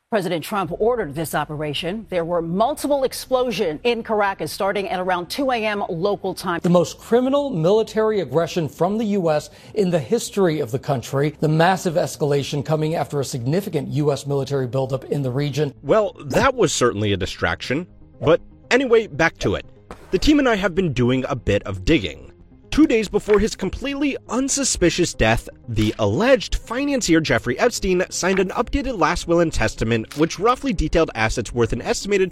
President Trump ordered this operation. There were multiple explosions in Caracas starting at around 2 a.m. local time. The most criminal military aggression from the U.S. in the history of the country. The massive escalation coming after a significant U.S. military buildup in the region. Well, that was certainly a distraction. But anyway, back to it. The team and I have been doing a bit of digging. 2 days before his completely unsuspicious death, the alleged financier Jeffrey Epstein signed an updated last will and testament which roughly detailed assets worth an estimated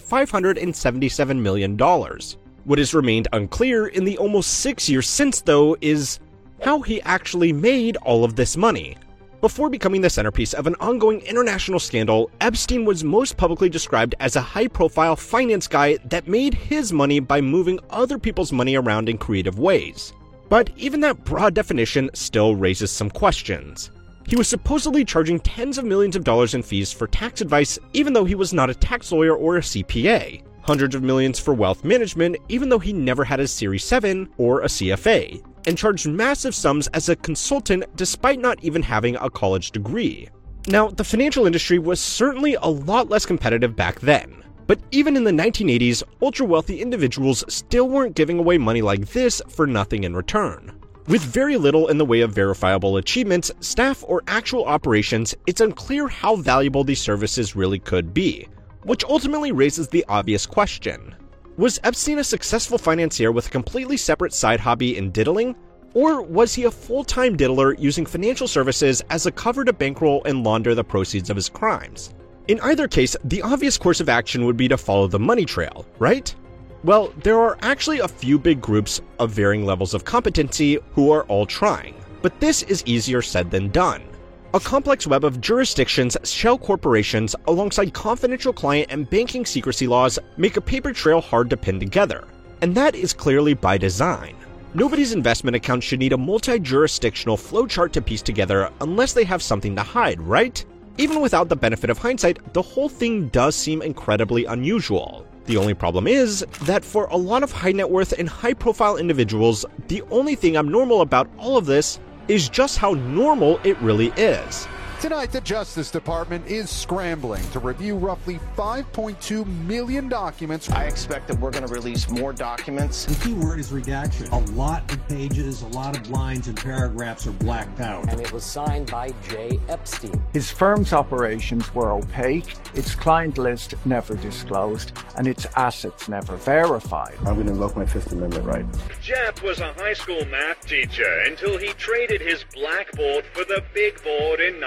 $577 million. What has remained unclear in the almost 6 years since, though, is how he actually made all of this money. Before becoming the centerpiece of an ongoing international scandal, Epstein was most publicly described as a high-profile finance guy that made his money by moving other people's money around in creative ways. But even that broad definition still raises some questions. He was supposedly charging tens of millions of dollars in fees for tax advice even though he was not a tax lawyer or a CPA. Hundreds of millions for wealth management even though he never had a Series 7 or a CFA. And charged massive sums as a consultant despite not even having a college degree. Now, the financial industry was certainly a lot less competitive back then. But even in the 1980s, ultra-wealthy individuals still weren't giving away money like this for nothing in return. With very little in the way of verifiable achievements, staff, or actual operations, it's unclear how valuable these services really could be, which ultimately raises the obvious question. Was Epstein a successful financier with a completely separate side hobby in diddling? Or was he a full-time diddler using financial services as a cover to bankroll and launder the proceeds of his crimes? In either case, the obvious course of action would be to follow the money trail, right? Well, there are actually a few big groups of varying levels of competency who are all trying, but this is easier said than done. A complex web of jurisdictions, shell corporations, alongside confidential client and banking secrecy laws make a paper trail hard to pin together, and that is clearly by design. Nobody's investment account should need a multi-jurisdictional flowchart to piece together unless they have something to hide, right? Even without the benefit of hindsight, the whole thing does seem incredibly unusual. The only problem is that for a lot of high net worth and high profile individuals, the only thing abnormal about all of this is just how normal it really is. Tonight, the Justice Department is scrambling to review roughly 5.2 million documents. I expect that we're going to release more documents. The key word is redaction. A lot of pages, a lot of lines and paragraphs are blacked out. And it was signed by Jay Epstein. His firm's operations were opaque, its client list never disclosed, and its assets never verified. I'm going to invoke my Fifth Amendment right. Jeff was a high school math teacher until he traded his blackboard for the big board in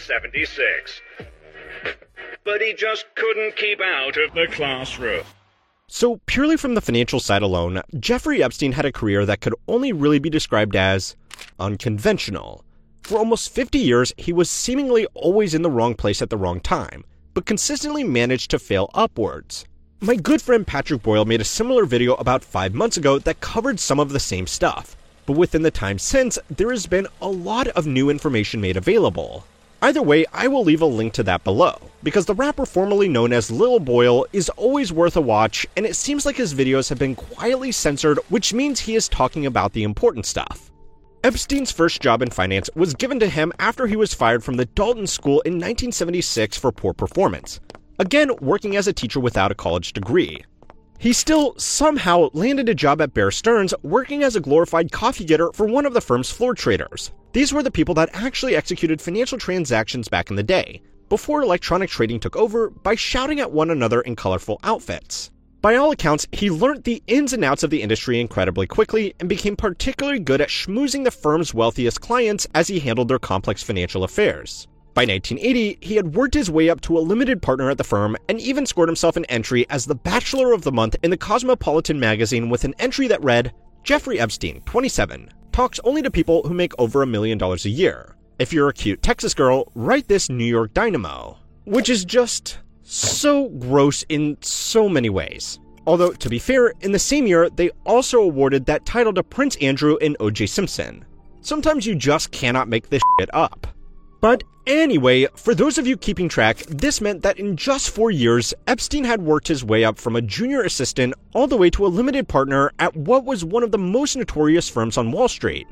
1976. But he just couldn't keep out of the classroom. So purely from the financial side alone, Jeffrey Epstein had a career that could only really be described as unconventional. For almost 50 years, he was seemingly always in the wrong place at the wrong time, but consistently managed to fail upwards. My good friend Patrick Boyle made a similar video about 5 months ago that covered some of the same stuff, but within the time since, there has been a lot of new information made available. Either way, I will leave a link to that below, because the rapper formerly known as Lil Boyle is always worth a watch, and it seems like his videos have been quietly censored, which means he is talking about the important stuff. Epstein's first job in finance was given to him after he was fired from the Dalton School in 1976 for poor performance, again working as a teacher without a college degree. He still somehow landed a job at Bear Stearns working as a glorified coffee getter for one of the firm's floor traders. These were the people that actually executed financial transactions back in the day, before electronic trading took over by shouting at one another in colorful outfits. By all accounts, he learned the ins and outs of the industry incredibly quickly and became particularly good at schmoozing the firm's wealthiest clients as he handled their complex financial affairs. By 1980, he had worked his way up to a limited partner at the firm and even scored himself an entry as the Bachelor of the Month in the Cosmopolitan magazine with an entry that read, "Jeffrey Epstein, 27, talks only to people who make over $1 million a year. If you're a cute Texas girl, write this New York Dynamo." Which is just so gross in so many ways. Although, to be fair, in the same year, they also awarded that title to Prince Andrew and O.J. Simpson. Sometimes you just cannot make this shit up. But anyway, for those of you keeping track, this meant that in just 4 years, Epstein had worked his way up from a junior assistant all the way to a limited partner at what was one of the most notorious firms on Wall Street.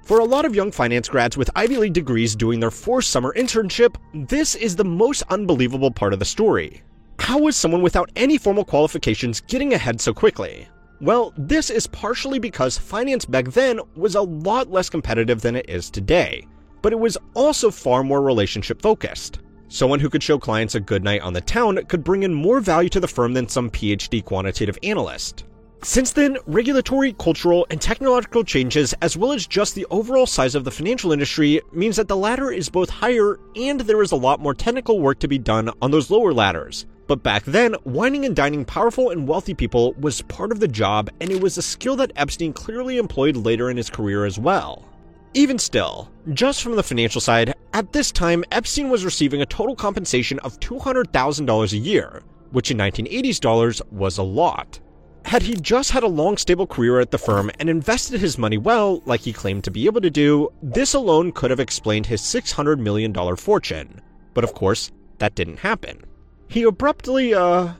For a lot of young finance grads with Ivy League degrees doing their forced summer internship, this is the most unbelievable part of the story. How was someone without any formal qualifications getting ahead so quickly? Well, this is partially because finance back then was a lot less competitive than it is today, but it was also far more relationship focused. Someone who could show clients a good night on the town could bring in more value to the firm than some PhD quantitative analyst. Since then, regulatory, cultural, and technological changes, as well as just the overall size of the financial industry, means that the ladder is both higher and there is a lot more technical work to be done on those lower ladders. But back then, wining and dining powerful and wealthy people was part of the job, and it was a skill that Epstein clearly employed later in his career as well. Even still, just from the financial side, at this time, Epstein was receiving a total compensation of $200,000 a year, which in 1980s dollars was a lot. Had he just had a long, stable career at the firm and invested his money well, like he claimed to be able to do, this alone could have explained his $600 million fortune. But of course, that didn't happen. He abruptly,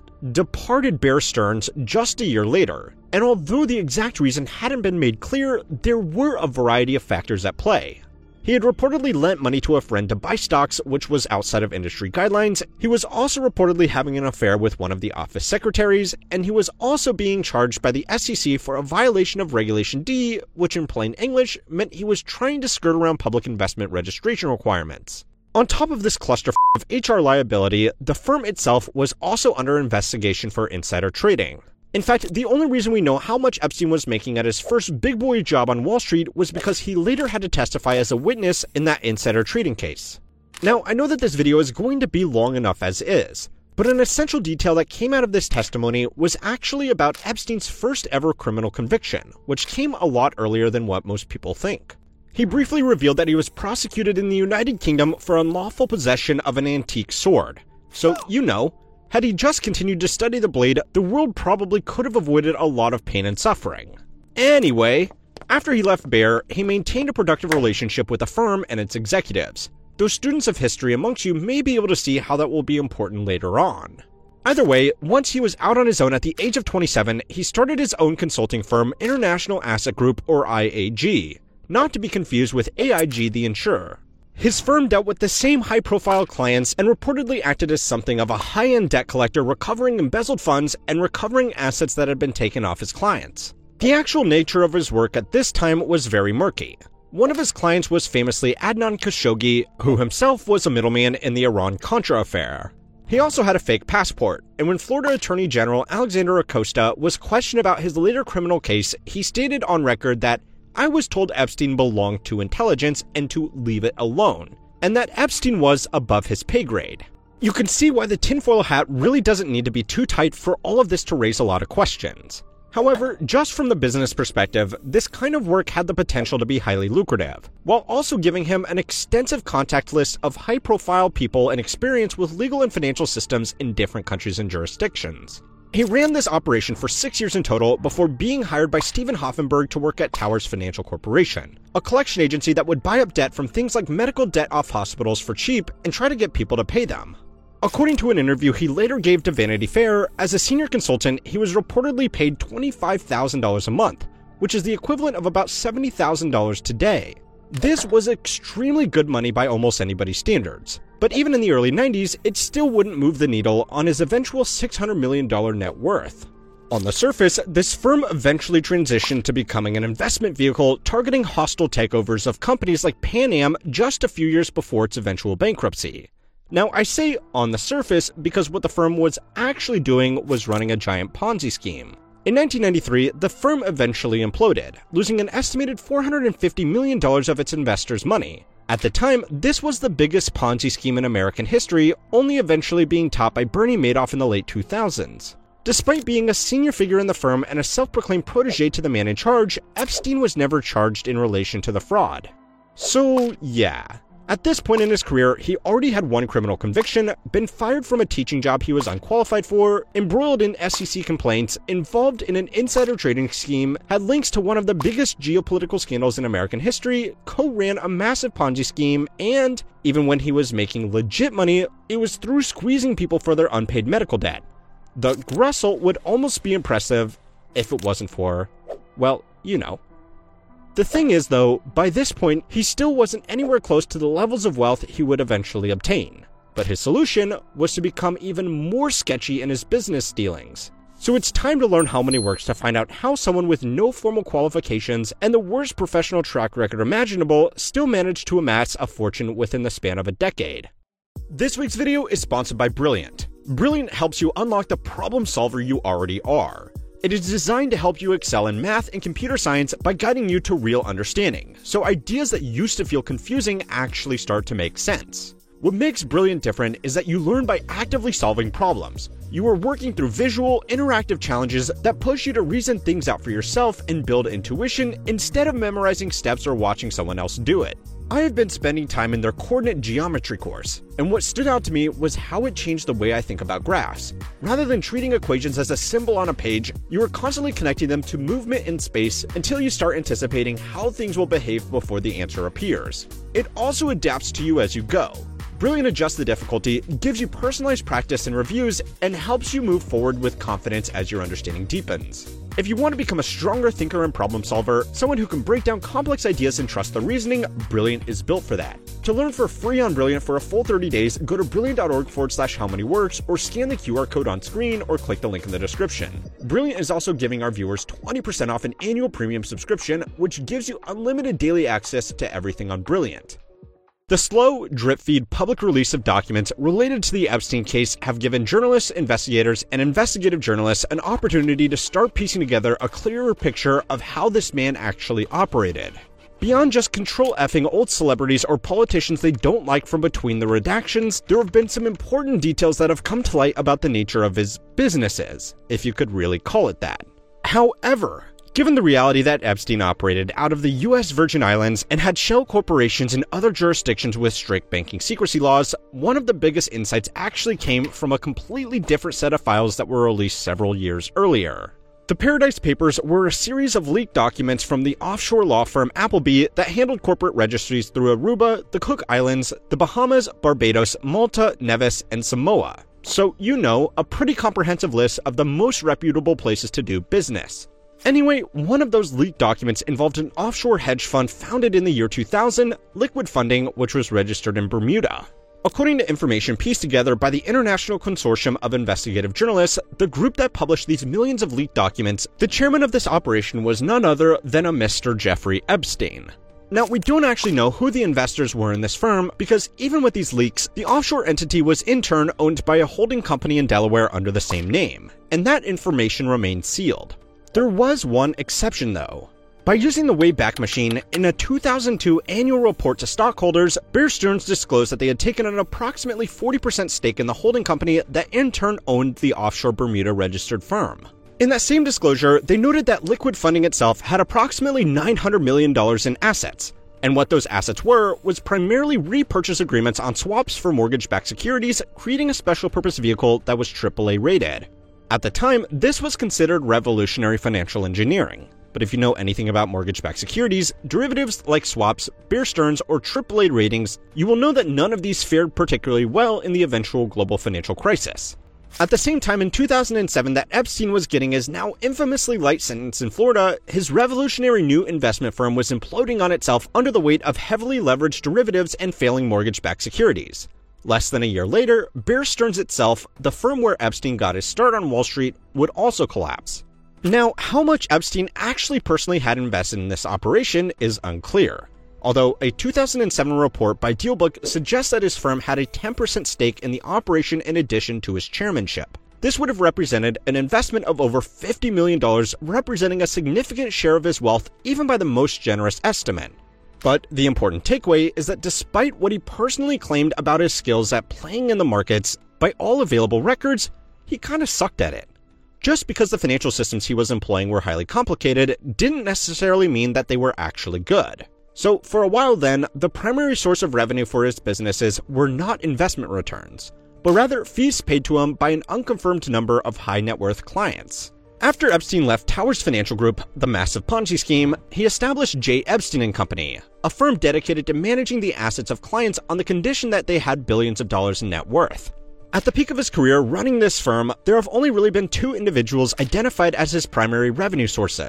departed Bear Stearns just a year later, and although the exact reason hadn't been made clear, there were a variety of factors at play. He had reportedly lent money to a friend to buy stocks, which was outside of industry guidelines. He was also reportedly having an affair with one of the office secretaries, and he was also being charged by the SEC for a violation of Regulation D, which in plain English meant he was trying to skirt around public investment registration requirements. On top of this cluster of HR liability, the firm itself was also under investigation for insider trading. In fact, the only reason we know how much Epstein was making at his first big boy job on Wall Street was because he later had to testify as a witness in that insider trading case. Now, I know that this video is going to be long enough as is, but an essential detail that came out of this testimony was actually about Epstein's first ever criminal conviction, which came a lot earlier than what most people think. He briefly revealed that he was prosecuted in the United Kingdom for unlawful possession of an antique sword. So, had he just continued to study the blade, the world probably could have avoided a lot of pain and suffering. Anyway, after he left Bear, he maintained a productive relationship with the firm and its executives. Those students of history amongst you may be able to see how that will be important later on. Either way, once he was out on his own at the age of 27, he started his own consulting firm, International Asset Group, or IAG, not to be confused with AIG the insurer. His firm dealt with the same high-profile clients and reportedly acted as something of a high-end debt collector, recovering embezzled funds and recovering assets that had been taken off his clients. The actual nature of his work at this time was very murky. One of his clients was famously Adnan Khashoggi, who himself was a middleman in the Iran-Contra affair. He also had a fake passport, and when Florida Attorney General Alexander Acosta was questioned about his later criminal case, he stated on record that "I was told Epstein belonged to intelligence and to leave it alone, and that Epstein was above his pay grade." You can see why the tinfoil hat really doesn't need to be too tight for all of this to raise a lot of questions. However, just from the business perspective, this kind of work had the potential to be highly lucrative, while also giving him an extensive contact list of high-profile people and experience with legal and financial systems in different countries and jurisdictions. He ran this operation for 6 years in total before being hired by Stephen Hoffenberg to work at Towers Financial Corporation, a collection agency that would buy up debt from things like medical debt off hospitals for cheap and try to get people to pay them. According to an interview he later gave to Vanity Fair, as a senior consultant, he was reportedly paid $25,000 a month, which is the equivalent of about $70,000 today. This was extremely good money by almost anybody's standards. But even in the early 90s, it still wouldn't move the needle on his eventual $600 million net worth. On the surface, this firm eventually transitioned to becoming an investment vehicle targeting hostile takeovers of companies like Pan Am just a few years before its eventual bankruptcy. Now, I say on the surface because what the firm was actually doing was running a giant Ponzi scheme. In 1993, the firm eventually imploded, losing an estimated $450 million of its investors' money. At the time, this was the biggest Ponzi scheme in American history, only eventually being topped by Bernie Madoff in the late 2000s. Despite being a senior figure in the firm and a self-proclaimed protege to the man in charge, Epstein was never charged in relation to the fraud. So, yeah. At this point in his career, he already had one criminal conviction, been fired from a teaching job he was unqualified for, embroiled in SEC complaints, involved in an insider trading scheme, had links to one of the biggest geopolitical scandals in American history, co-ran a massive Ponzi scheme, and, even when he was making legit money, it was through squeezing people for their unpaid medical debt. The result would almost be impressive if it wasn't for, well, The thing is, though, by this point, he still wasn't anywhere close to the levels of wealth he would eventually obtain. But his solution was to become even more sketchy in his business dealings. So it's time to learn how money works to find out how someone with no formal qualifications and the worst professional track record imaginable still managed to amass a fortune within the span of a decade. This week's video is sponsored by Brilliant. Brilliant helps you unlock the problem solver you already are. It is designed to help you excel in math and computer science by guiding you to real understanding, so ideas that used to feel confusing actually start to make sense. What makes Brilliant different is that you learn by actively solving problems. You are working through visual, interactive challenges that push you to reason things out for yourself and build intuition instead of memorizing steps or watching someone else do it. I have been spending time in their coordinate geometry course, and what stood out to me was how it changed the way I think about graphs. Rather than treating equations as a symbol on a page, you are constantly connecting them to movement in space until you start anticipating how things will behave before the answer appears. It also adapts to you as you go. Brilliant adjusts the difficulty, gives you personalized practice and reviews, and helps you move forward with confidence as your understanding deepens. If you want to become a stronger thinker and problem solver, someone who can break down complex ideas and trust the reasoning, Brilliant is built for that. To learn for free on Brilliant for a full 30 days, go to brilliant.org/howmanyworks or scan the QR code on screen or click the link in the description. Brilliant is also giving our viewers 20% off an annual premium subscription, which gives you unlimited daily access to everything on Brilliant. The slow, drip-feed public release of documents related to the Epstein case have given journalists, investigators, and investigative journalists an opportunity to start piecing together a clearer picture of how this man actually operated. Beyond just control-effing old celebrities or politicians they don't like from between the redactions, there have been some important details that have come to light about the nature of his businesses, if you could really call it that. However, given the reality that Epstein operated out of the US Virgin Islands and had shell corporations in other jurisdictions with strict banking secrecy laws, one of the biggest insights actually came from a completely different set of files that were released several years earlier. The Paradise Papers were a series of leaked documents from the offshore law firm Appleby that handled corporate registries through Aruba, the Cook Islands, the Bahamas, Barbados, Malta, Nevis, and Samoa. So, you know, a pretty comprehensive list of the most reputable places to do business. Anyway, one of those leaked documents involved an offshore hedge fund founded in the year 2000, Liquid Funding, which was registered in Bermuda. According to information pieced together by the International Consortium of Investigative Journalists, the group that published these millions of leaked documents, the chairman of this operation was none other than a Mr. Jeffrey Epstein. Now, we don't actually know who the investors were in this firm because even with these leaks, the offshore entity was in turn owned by a holding company in Delaware under the same name, and that information remained sealed. There was one exception though. By using the Wayback Machine, in a 2002 annual report to stockholders, Bear Stearns disclosed that they had taken an approximately 40% stake in the holding company that in turn owned the offshore Bermuda registered firm. In that same disclosure, they noted that Liquid Funding itself had approximately $900 million in assets, and what those assets were was primarily repurchase agreements on swaps for mortgage-backed securities, creating a special purpose vehicle that was AAA rated. At the time, this was considered revolutionary financial engineering. But if you know anything about mortgage-backed securities, derivatives like swaps, Bear Stearns, or AAA ratings, you will know that none of these fared particularly well in the eventual global financial crisis. At the same time, in 2007 that Epstein was getting his now infamously light sentence in Florida, his revolutionary new investment firm was imploding on itself under the weight of heavily leveraged derivatives and failing mortgage-backed securities. Less than a year later, Bear Stearns itself, the firm where Epstein got his start on Wall Street, would also collapse. Now, how much Epstein actually personally had invested in this operation is unclear, although a 2007 report by DealBook suggests that his firm had a 10% stake in the operation in addition to his chairmanship. This would have represented an investment of over $50 million, representing a significant share of his wealth even by the most generous estimate. But the important takeaway is that despite what he personally claimed about his skills at playing in the markets, by all available records, he kind of sucked at it. Just because the financial systems he was employing were highly complicated didn't necessarily mean that they were actually good. So for a while then, the primary source of revenue for his businesses were not investment returns, but rather fees paid to him by an unconfirmed number of high net worth clients. After Epstein left Towers Financial Group, the massive Ponzi scheme, he established J. Epstein & Company, a firm dedicated to managing the assets of clients on the condition that they had billions of dollars in net worth. At the peak of his career running this firm, there have only really been two individuals identified as his primary revenue sources: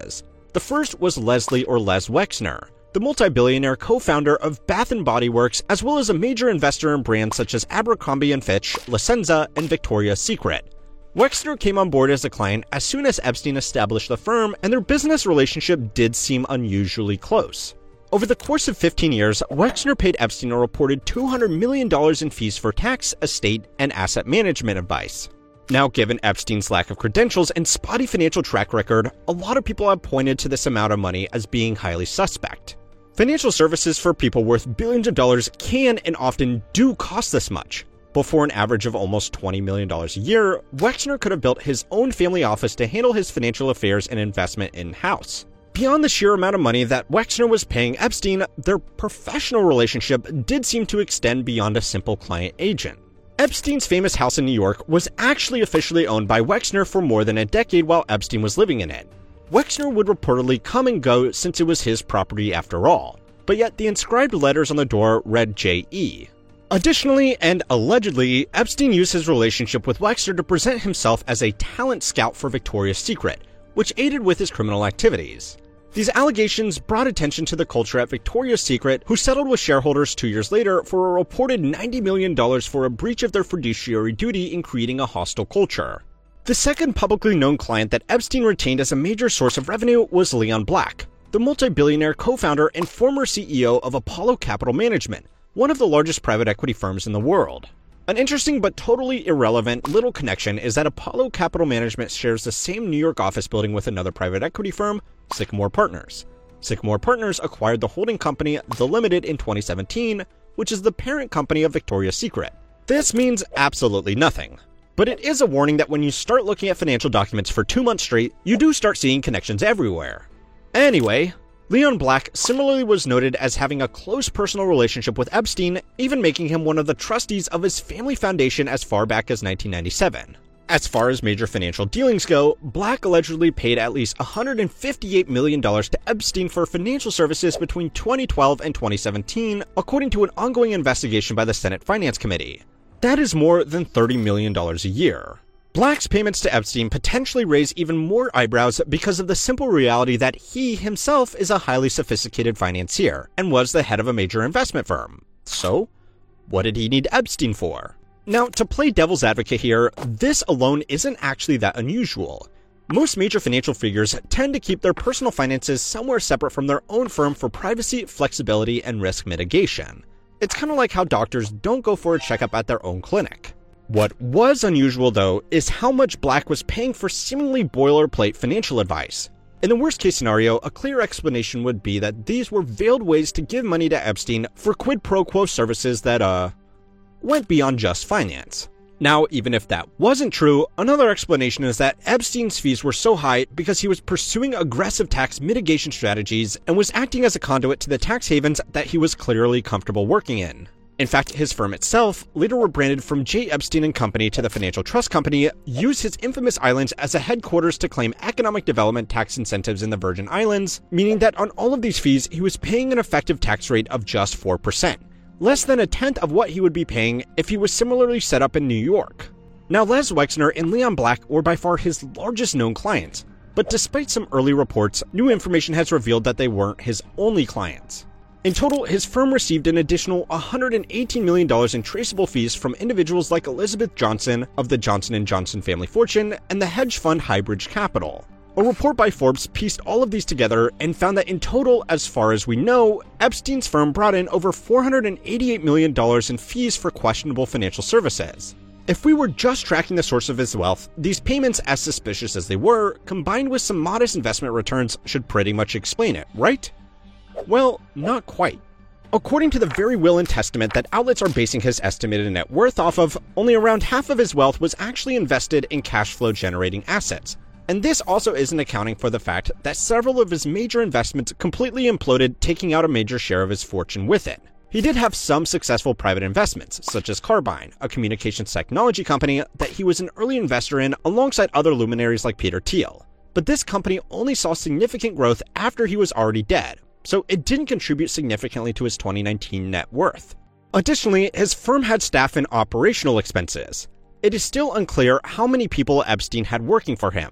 The first was Leslie or Les Wexner, the multi-billionaire co-founder of Bath & Body Works, as well as a major investor in brands such as Abercrombie & Fitch, La Senza, and Victoria's Secret. Wexner came on board as a client as soon as Epstein established the firm, and their business relationship did seem unusually close. Over the course of 15 years, Wexner paid Epstein a reported $200 million in fees for tax, estate, and asset management advice. Now, given Epstein's lack of credentials and spotty financial track record, a lot of people have pointed to this amount of money as being highly suspect. Financial services for people worth billions of dollars can and often do cost this much. But for an average of almost $20 million a year, Wexner could have built his own family office to handle his financial affairs and investment in-house. Beyond the sheer amount of money that Wexner was paying Epstein, their professional relationship did seem to extend beyond a simple client-agent. Epstein's famous house in New York was actually officially owned by Wexner for more than a decade while Epstein was living in it. Wexner would reportedly come and go since it was his property after all, but yet the inscribed letters on the door read J.E. Additionally, and allegedly, Epstein used his relationship with Wexner to present himself as a talent scout for Victoria's Secret, which aided with his criminal activities. These allegations brought attention to the culture at Victoria's Secret, who settled with shareholders 2 years later for a reported $90 million for a breach of their fiduciary duty in creating a hostile culture. The second publicly known client that Epstein retained as a major source of revenue was Leon Black, the multi-billionaire co-founder and former CEO of Apollo Capital Management, one of the largest private equity firms in the world. An interesting but totally irrelevant little connection is that Apollo Capital Management shares the same New York office building with another private equity firm, Sycamore Partners. Sycamore Partners acquired the holding company The Limited in 2017, which is the parent company of Victoria's Secret. This means absolutely nothing, but it is a warning that when you start looking at financial documents for 2 months straight, you do start seeing connections everywhere. Anyway, Leon Black similarly was noted as having a close personal relationship with Epstein, even making him one of the trustees of his family foundation as far back as 1997. As far as major financial dealings go, Black allegedly paid at least $158 million to Epstein for financial services between 2012 and 2017, according to an ongoing investigation by the Senate Finance Committee. That is more than $30 million a year. Black's payments to Epstein potentially raise even more eyebrows because of the simple reality that he himself is a highly sophisticated financier and was the head of a major investment firm. So, what did he need Epstein for? Now, to play devil's advocate here, this alone isn't actually that unusual. Most major financial figures tend to keep their personal finances somewhere separate from their own firm for privacy, flexibility, and risk mitigation. It's kind of like how doctors don't go for a checkup at their own clinic. What was unusual, though, is how much Black was paying for seemingly boilerplate financial advice. In the worst-case scenario, a clear explanation would be that these were veiled ways to give money to Epstein for quid pro quo services that, went beyond just finance. Now, even if that wasn't true, another explanation is that Epstein's fees were so high because he was pursuing aggressive tax mitigation strategies and was acting as a conduit to the tax havens that he was clearly comfortable working in. In fact, his firm itself, later rebranded from J. Epstein & Company to the Financial Trust Company, used his infamous islands as a headquarters to claim economic development tax incentives in the Virgin Islands, meaning that on all of these fees, he was paying an effective tax rate of just 4%, less than a tenth of what he would be paying if he was similarly set up in New York. Now, Les Wexner and Leon Black were by far his largest known clients, but despite some early reports, new information has revealed that they weren't his only clients. In total, his firm received an additional $118 million in traceable fees from individuals like Elizabeth Johnson of the Johnson & Johnson family fortune and the hedge fund Highbridge Capital. A report by Forbes pieced all of these together and found that in total, as far as we know, Epstein's firm brought in over $488 million in fees for questionable financial services. If we were just tracking the source of his wealth, these payments, as suspicious as they were, combined with some modest investment returns, should pretty much explain it, right? Well, not quite. According to the very will and testament that outlets are basing his estimated net worth off of, only around half of his wealth was actually invested in cash flow generating assets. And this also isn't accounting for the fact that several of his major investments completely imploded, taking out a major share of his fortune with it. He did have some successful private investments, such as Carbine, a communications technology company that he was an early investor in alongside other luminaries like Peter Thiel. But this company only saw significant growth after he was already dead, so it didn't contribute significantly to his 2019 net worth. Additionally, his firm had staff and operational expenses. It is still unclear how many people Epstein had working for him.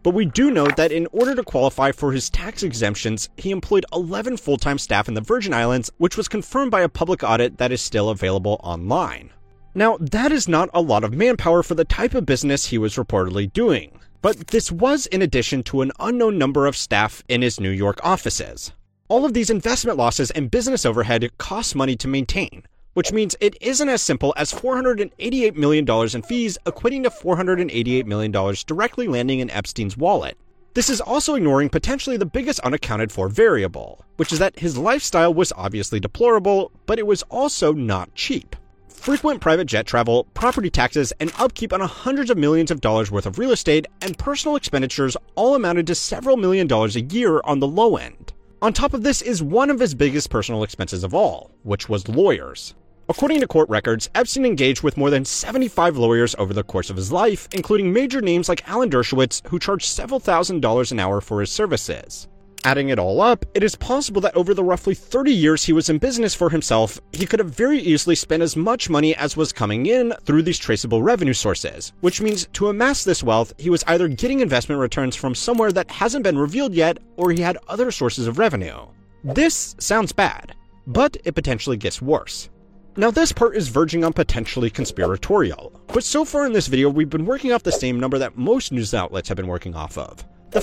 But we do know that in order to qualify for his tax exemptions, he employed 11 full-time staff in the Virgin Islands, which was confirmed by a public audit that is still available online. Now, that is not a lot of manpower for the type of business he was reportedly doing, but this was in addition to an unknown number of staff in his New York offices. All of these investment losses and business overhead cost money to maintain, which means it isn't as simple as $488 million in fees equating to $488 million directly landing in Epstein's wallet. This is also ignoring potentially the biggest unaccounted for variable, which is that his lifestyle was obviously deplorable, but it was also not cheap. Frequent private jet travel, property taxes, and upkeep on hundreds of millions of dollars worth of real estate and personal expenditures all amounted to several million dollars a year on the low end. On top of this is one of his biggest personal expenses of all, which was lawyers. According to court records, Epstein engaged with more than 75 lawyers over the course of his life, including major names like Alan Dershowitz, who charged several $1,000s an hour for his services. Adding it all up, it is possible that over the roughly 30 years he was in business for himself, he could have very easily spent as much money as was coming in through these traceable revenue sources, which means to amass this wealth, he was either getting investment returns from somewhere that hasn't been revealed yet, or he had other sources of revenue. This sounds bad, but it potentially gets worse. Now this part is verging on potentially conspiratorial, but so far in this video we've been working off the same number that most news outlets have been working off of. The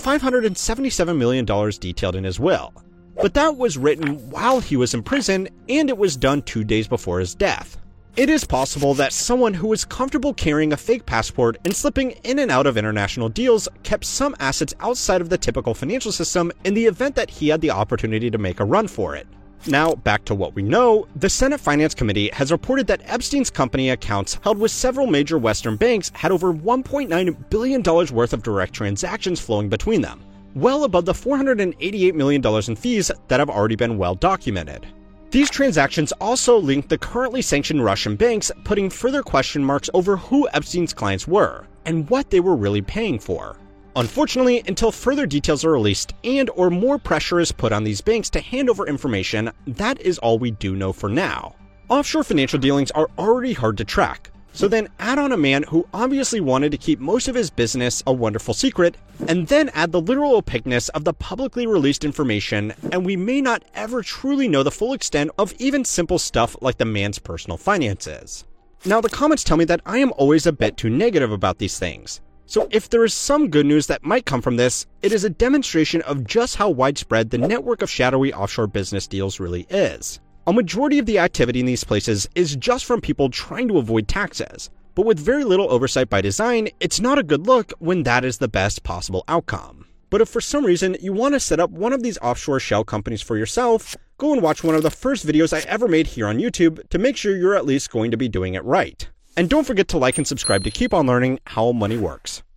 $577 million detailed in his will. But that was written while he was in prison, and it was done 2 days before his death. It is possible that someone who was comfortable carrying a fake passport and slipping in and out of international deals kept some assets outside of the typical financial system in the event that he had the opportunity to make a run for it. Now, back to what we know, the Senate Finance Committee has reported that Epstein's company accounts held with several major Western banks had over $1.9 billion worth of direct transactions flowing between them, well above the $488 million in fees that have already been well documented. These transactions also linked the currently sanctioned Russian banks, putting further question marks over who Epstein's clients were and what they were really paying for. Unfortunately, until further details are released and/or more pressure is put on these banks to hand over information, that is all we do know for now. Offshore financial dealings are already hard to track, so then add on a man who obviously wanted to keep most of his business a wonderful secret, and then add the literal opaqueness of the publicly released information, and we may not ever truly know the full extent of even simple stuff like the man's personal finances. Now the comments tell me that I am always a bit too negative about these things. So if there is some good news that might come from this, it is a demonstration of just how widespread the network of shadowy offshore business deals really is. A majority of the activity in these places is just from people trying to avoid taxes, but with very little oversight by design, it's not a good look when that is the best possible outcome. But if for some reason you want to set up one of these offshore shell companies for yourself, go and watch one of the first videos I ever made here on YouTube to make sure you're at least going to be doing it right. And don't forget to like and subscribe to keep on learning how money works.